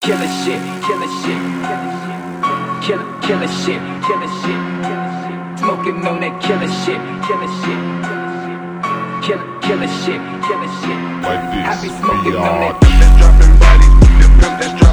Killer shit, killer shit, killer shit, killer shit. Smoking on that killer shit, killer shit, killer shit, killer shit. Like this, I be smoking on that. that's dropping bodies, the pimp that's dropping.